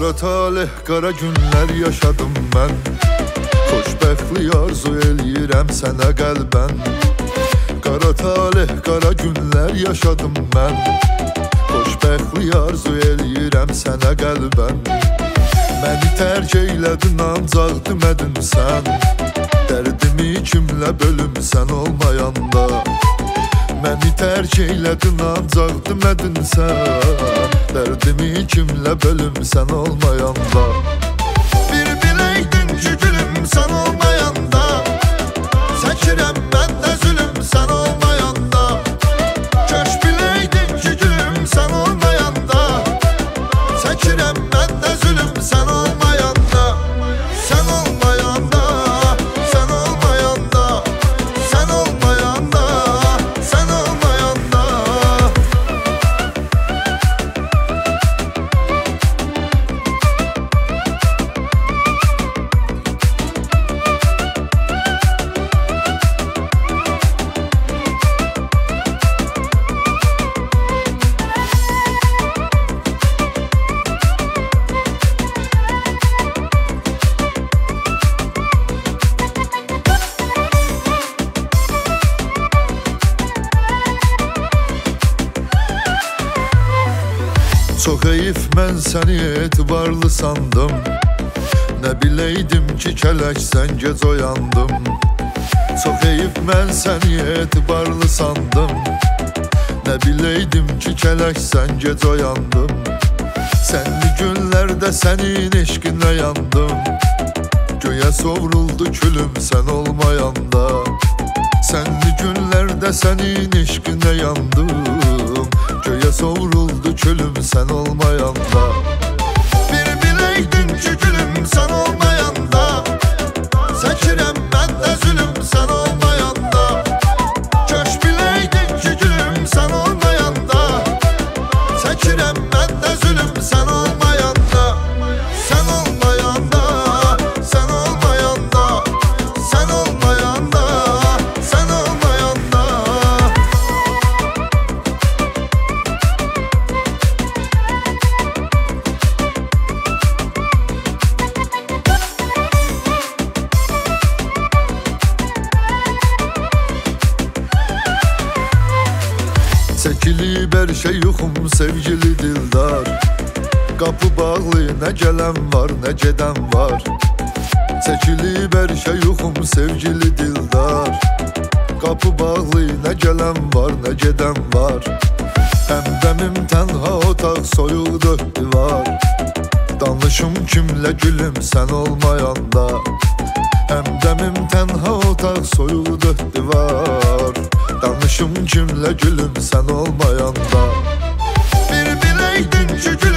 Qara talih, qara günlər yaşadım mən. Xoşbəxtlik arzu eləyirəm sənə qəlbən. Qara talih, qara günlər yaşadım mən. Xoşbəxtlik arzu eləyirəm sənə qəlbən. Məni tərk eylədin, ancaq demədin sən. Dərdimi kimlə bölümsən olmayanda. Məni tərk eylədin, ancaq demədin sən. Dərdimi kimlə bölümsən olmayanda. Bir biləydin ki gülüm sən olmayanda. Çəkirəm mən də zülüm sən olmayanda. Köş biləydin ki gülüm sən olmayanda. Çəkirəm mən də zülüm sən olmayanda. Sən olmayanda, sən olmayanda, sən olmayanda, sən olmayanda. Çox heyif mən səni etibarlı sandım. Nə biləydim ki kələksən gec oyandım. Çox heyif mən səni etibarlı sandım. Nə biləydim ki kələksən gec oyandım. Sənli günlərdə sənin eşqinə yandım. Göyə sovruldu külüm sən olmayanda. Sənli günlərdə sənin eşqinə yandım. Göyə sovruldu külüm sən olmayanda. Bir biləydin ki gülüm sən olmayanda. Çəkirəm mən də zülüm sən olmayanda. Köş biləydin ki gülüm sən olmayanda. Çəkirəm mən də zülüm sən olmayanda. Sən olmayanda, sən olmayanda, sən olmayanda, sən olmayanda. Çəkilib hər şey yoxum sevgili dildar. Qapı bağlı, nə gələn var, nə gedən var. Çəkilib hər şey yoxum sevgili dildar. Qapı bağlı, nə gələn var, nə gedən var. Həmdəmim tənha otaq soyuq dörd divar. Danışım kimlə gülüm sən olmayanda. Həmdəmim tənha otaq soyuq dörd divar. Danışım kimlə gülüm sən olmayanda. Bir biləydin ki gülüm